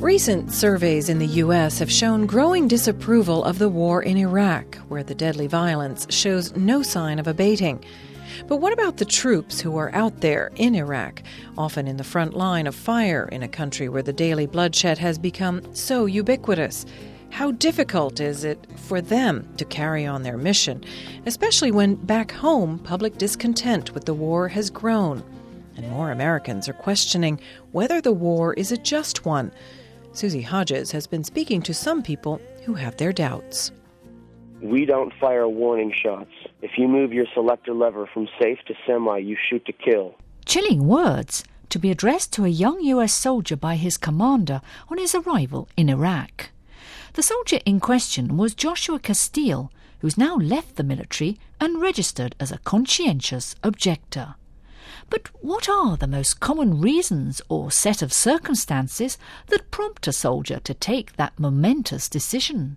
Recent surveys in the U.S. have shown growing disapproval of the war in Iraq, where the deadly violence shows no sign of abating. But what about the troops who are out there in Iraq, often in the front line of fire in a country where the daily bloodshed has become so ubiquitous? How difficult is it for them to carry on their mission, especially when back home public discontent with the war has grown? And more Americans are questioning whether the war is a just one. Susie Hodges has been speaking to some people who have their doubts. We don't fire warning shots. If you move your selector lever from safe to semi, you shoot to kill. Chilling words to be addressed to a young US soldier by his commander on his arrival in Iraq. The soldier in question was Joshua Castile, who's now left the military and registered as a conscientious objector. But what are the most common reasons or set of circumstances that prompt a soldier to take that momentous decision?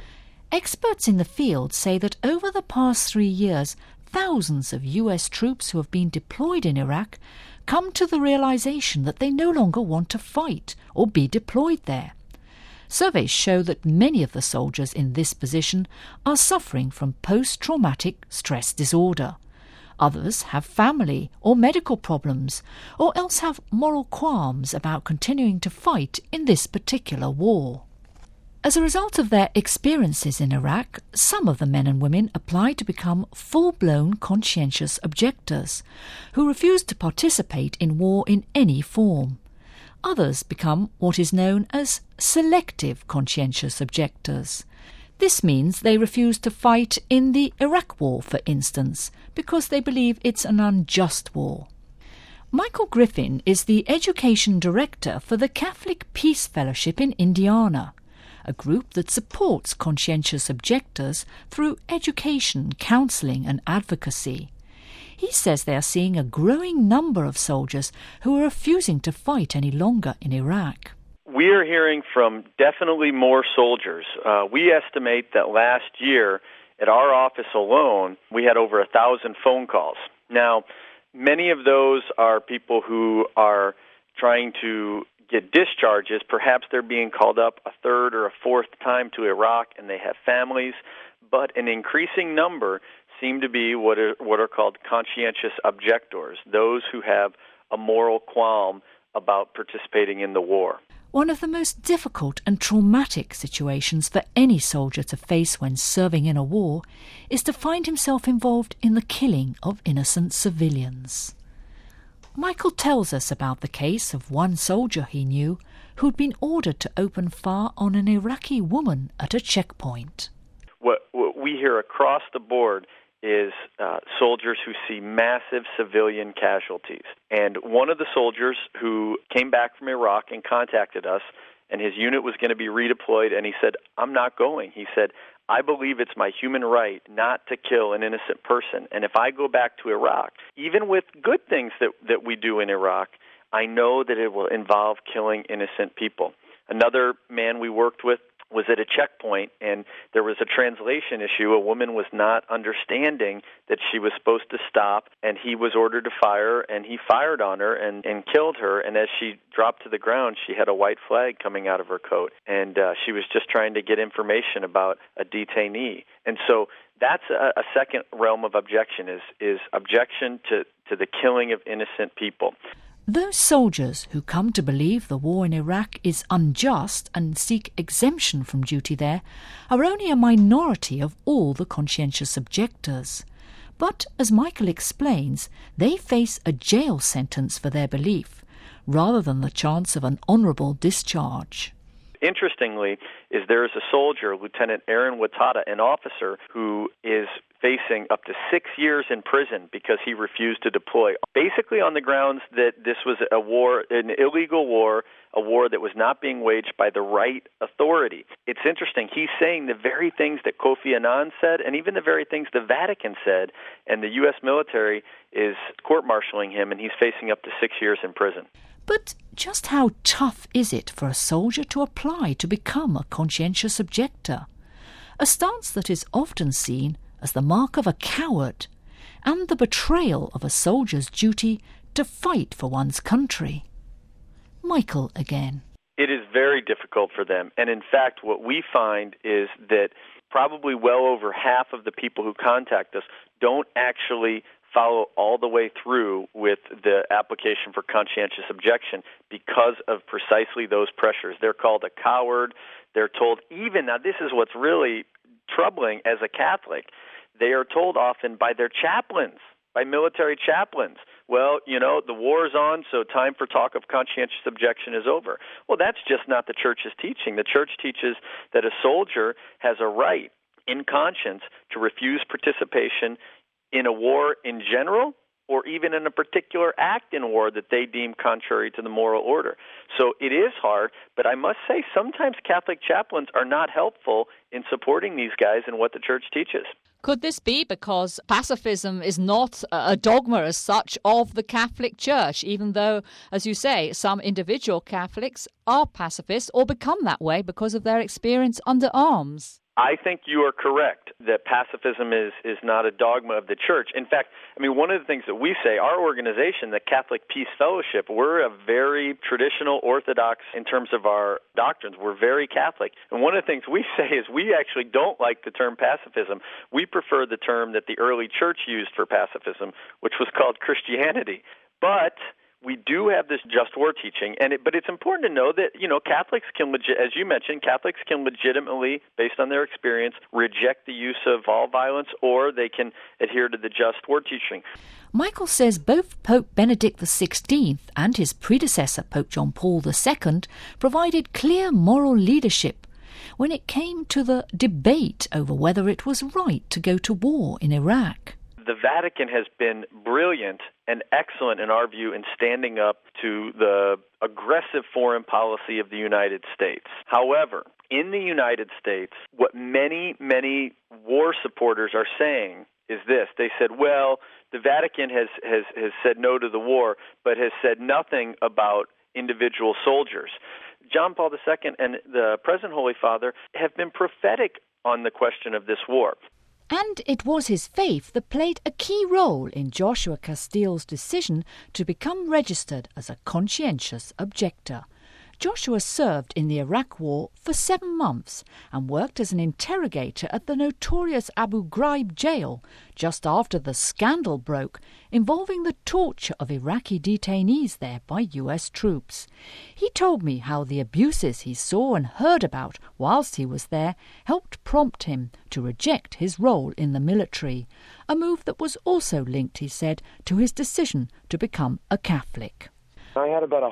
Experts in the field say that over the past 3 years, thousands of US troops who have been deployed in Iraq come to the realization that they no longer want to fight or be deployed there. Surveys show that many of the soldiers in this position are suffering from post-traumatic stress disorder. Others have family or medical problems, or else have moral qualms about continuing to fight in this particular war. As a result of their experiences in Iraq, some of the men and women apply to become full-blown conscientious objectors, who refuse to participate in war in any form. Others become what is known as selective conscientious objectors. This means they refuse to fight in the Iraq War, for instance, because they believe it's an unjust war. Michael Griffin is the Education Director for the Catholic Peace Fellowship in Indiana, a group that supports conscientious objectors through education, counselling and advocacy. He says they are seeing a growing number of soldiers who are refusing to fight any longer in Iraq. We are hearing from definitely more soldiers. We estimate that last year at our office alone, we had over 1,000 phone calls. Now, many of those are people who are trying to get discharges. Perhaps they're being called up a third or a fourth time to Iraq and they have families, but an increasing number seem to be what are called conscientious objectors, those who have a moral qualm about participating in the war. One of the most difficult and traumatic situations for any soldier to face when serving in a war is to find himself involved in the killing of innocent civilians. Michael tells us about the case of one soldier he knew who'd been ordered to open fire on an Iraqi woman at a checkpoint. What we hear across the board is soldiers who see massive civilian casualties. And one of the soldiers who came back from Iraq and contacted us, and his unit was going to be redeployed, and he said, "I'm not going." He said, "I believe it's my human right not to kill an innocent person. And if I go back to Iraq, even with good things that we do in Iraq, I know that it will involve killing innocent people." Another man we worked with was at a checkpoint, and there was a translation issue. A woman was not understanding that she was supposed to stop, and he was ordered to fire, and he fired on her and killed her. And as she dropped to the ground, she had a white flag coming out of her coat, and she was just trying to get information about a detainee. And so that's a second realm of objection, is objection to the killing of innocent people. Those soldiers who come to believe the war in Iraq is unjust and seek exemption from duty there are only a minority of all the conscientious objectors. But, as Michael explains, they face a jail sentence for their belief, rather than the chance of an honourable discharge. Interestingly, there is a soldier, Lieutenant Aaron Watada, an officer, who is facing up to 6 years in prison because he refused to deploy, basically on the grounds that this was a war, an illegal war, a war that was not being waged by the right authority. It's interesting. He's saying the very things that Kofi Annan said, and even the very things the Vatican said, and the U.S. military is court-martialing him, and he's facing up to 6 years in prison. But just how tough is it for a soldier to apply to become a conscientious objector? A stance that is often seen as the mark of a coward and the betrayal of a soldier's duty to fight for one's country. Michael again. It is very difficult for them. And in fact, what we find is that probably well over half of the people who contact us don't actually follow all the way through with the application for conscientious objection because of precisely those pressures. They're called a coward. They're told even, now this is what's really troubling as a Catholic, they are told often by their chaplains, by military chaplains, well, the war's on, so time for talk of conscientious objection is over. Well, that's just not the Church's teaching. The Church teaches that a soldier has a right in conscience to refuse participation in a war in general or even in a particular act in war that they deem contrary to the moral order. So it is hard, but I must say sometimes Catholic chaplains are not helpful in supporting these guys and what the Church teaches. Could this be because pacifism is not a dogma as such of the Catholic Church, even though, as you say, some individual Catholics are pacifists or become that way because of their experience under arms? I think you are correct that pacifism is not a dogma of the Church. In fact, one of the things that we say, our organization, the Catholic Peace Fellowship, we're a very traditional Orthodox in terms of our doctrines. We're very Catholic. And one of the things we say is we actually don't like the term pacifism. We prefer the term that the early Church used for pacifism, which was called Christianity. But we do have this just war teaching, but it's important to know that, Catholics can, as you mentioned, Catholics can legitimately, based on their experience, reject the use of all violence, or they can adhere to the just war teaching. Michael says both Pope Benedict XVI and his predecessor, Pope John Paul II, provided clear moral leadership when it came to the debate over whether it was right to go to war in Iraq. The Vatican has been brilliant and excellent, in our view, in standing up to the aggressive foreign policy of the United States. However, in the United States, what many, many war supporters are saying is this. They said, well, the Vatican has said no to the war, but has said nothing about individual soldiers. John Paul II and the present Holy Father have been prophetic on the question of this war. And it was his faith that played a key role in Joshua Castile's decision to become registered as a conscientious objector. Joshua served in the Iraq War for 7 months and worked as an interrogator at the notorious Abu Ghraib jail just after the scandal broke involving the torture of Iraqi detainees there by US troops. He told me how the abuses he saw and heard about whilst he was there helped prompt him to reject his role in the military, a move that was also linked, he said, to his decision to become a Catholic. I had about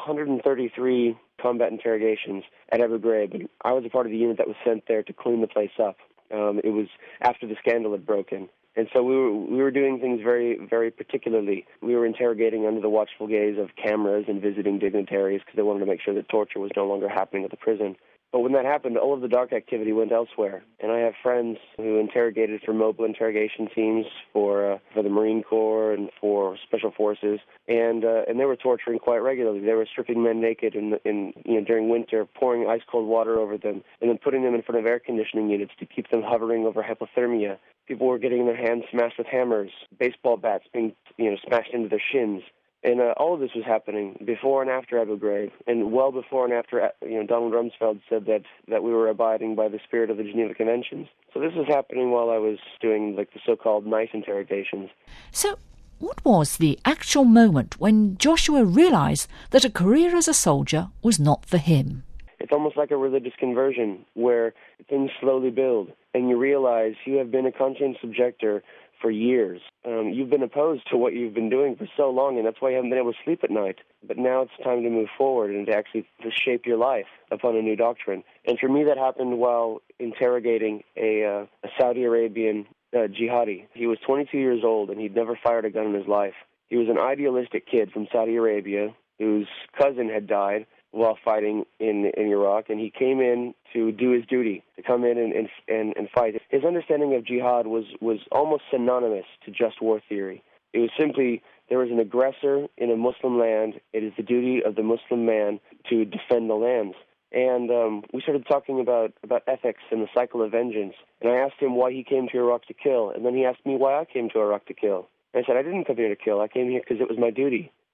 133 combat interrogations at Abu Ghraib, and I was a part of the unit that was sent there to clean the place up. It was after the scandal had broken. And so we were doing things very, very particularly. We were interrogating under the watchful gaze of cameras and visiting dignitaries because they wanted to make sure that torture was no longer happening at the prison. But when that happened, all of the dark activity went elsewhere. And I have friends who interrogated for mobile interrogation teams for the Marine Corps and for Special Forces, and they were torturing quite regularly. They were stripping men naked during winter, pouring ice cold water over them, and then putting them in front of air conditioning units to keep them hovering over hypothermia. People were getting their hands smashed with hammers, baseball bats being smashed into their shins. And all of this was happening before and after Abu Ghraib, and well before and after Donald Rumsfeld said that we were abiding by the spirit of the Geneva Conventions. So this was happening while I was doing the so-called night interrogations. So what was the actual moment when Joshua realized that a career as a soldier was not for him? It's almost like a religious conversion where things slowly build, and you realize you have been a conscientious objector for years. You've been opposed to what you've been doing for so long, and that's why you haven't been able to sleep at night. But now it's time to move forward and to actually shape your life upon a new doctrine. And for me, that happened while interrogating a Saudi Arabian jihadi. He was 22 years old, and he'd never fired a gun in his life. He was an idealistic kid from Saudi Arabia whose cousin had died while fighting in Iraq, and he came in to do his duty, to come in and fight. His understanding of jihad was almost synonymous to just war theory. It was simply, there was an aggressor in a Muslim land. It is the duty of the Muslim man to defend the lands. And we started talking about ethics and the cycle of vengeance. And I asked him why he came to Iraq to kill, and then he asked me why I came to Iraq to kill. And I said, I didn't come here to kill. I came here because it was my duty.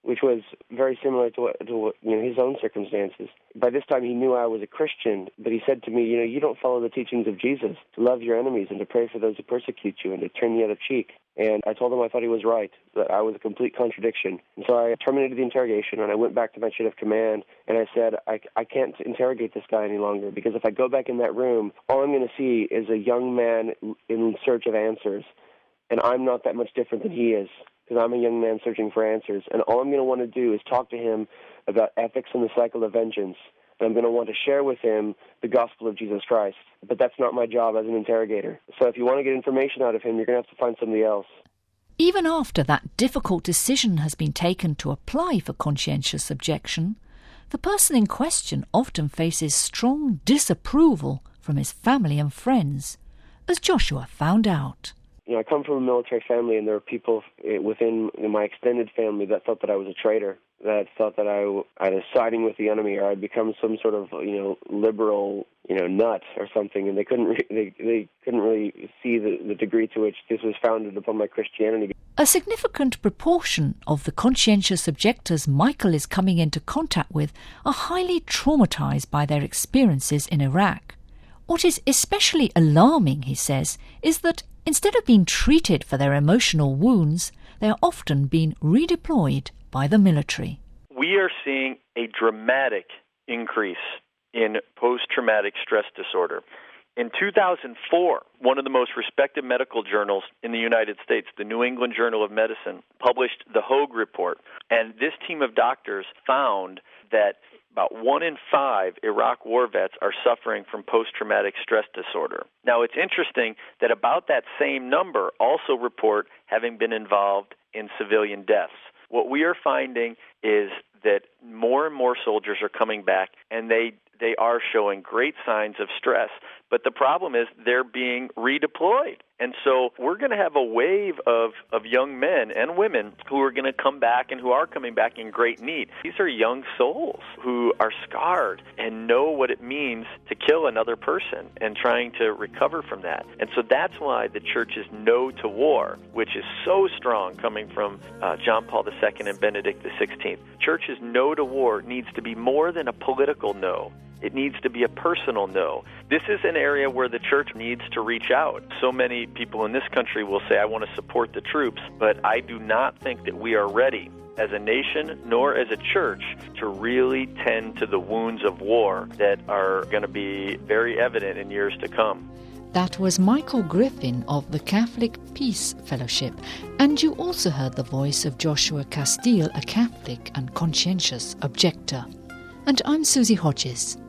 which was very similar to what his own circumstances. By this time, he knew I was a Christian, but he said to me, you don't follow the teachings of Jesus, to love your enemies and to pray for those who persecute you and to turn the other cheek. And I told him I thought he was right, that I was a complete contradiction. And so I terminated the interrogation, and I went back to my chain of command, and I said, I can't interrogate this guy any longer, because if I go back in that room, all I'm going to see is a young man in search of answers. And I'm not that much different than he is, because I'm a young man searching for answers. And all I'm going to want to do is talk to him about ethics and the cycle of vengeance. And I'm going to want to share with him the gospel of Jesus Christ. But that's not my job as an interrogator. So if you want to get information out of him, you're going to have to find somebody else. Even after that difficult decision has been taken to apply for conscientious objection, the person in question often faces strong disapproval from his family and friends, as Joshua found out. I come from a military family, and there are people within my extended family that thought that I was a traitor, that thought that I was siding with the enemy, or I'd become some sort of liberal nut or something, and they couldn't really see the degree to which this was founded upon my Christianity. A significant proportion of the conscientious objectors Michael is coming into contact with are highly traumatized by their experiences in Iraq. What is especially alarming, he says, is that instead of being treated for their emotional wounds, they are often being redeployed by the military. We are seeing a dramatic increase in post-traumatic stress disorder. In 2004, one of the most respected medical journals in the United States, the New England Journal of Medicine, published the Hoag Report. And this team of doctors found that about 1 in 5 Iraq war vets are suffering from post-traumatic stress disorder. Now, it's interesting that about that same number also report having been involved in civilian deaths. What we are finding is that more and more soldiers are coming back, and they are showing great signs of stress. But the problem is they're being redeployed. And so we're going to have a wave of young men and women who are going to come back and who are coming back in great need. These are young souls who are scarred and know what it means to kill another person and trying to recover from that. And so that's why the church's no to war, which is so strong coming from John Paul II and Benedict XVI. Church's no to war needs to be more than a political no. It needs to be a personal no. This is an area where the church needs to reach out. So many people in this country will say, I want to support the troops, but I do not think that we are ready as a nation nor as a church to really tend to the wounds of war that are going to be very evident in years to come. That was Michael Griffin of the Catholic Peace Fellowship. And you also heard the voice of Joshua Castile, a Catholic and conscientious objector. And I'm Susie Hodges.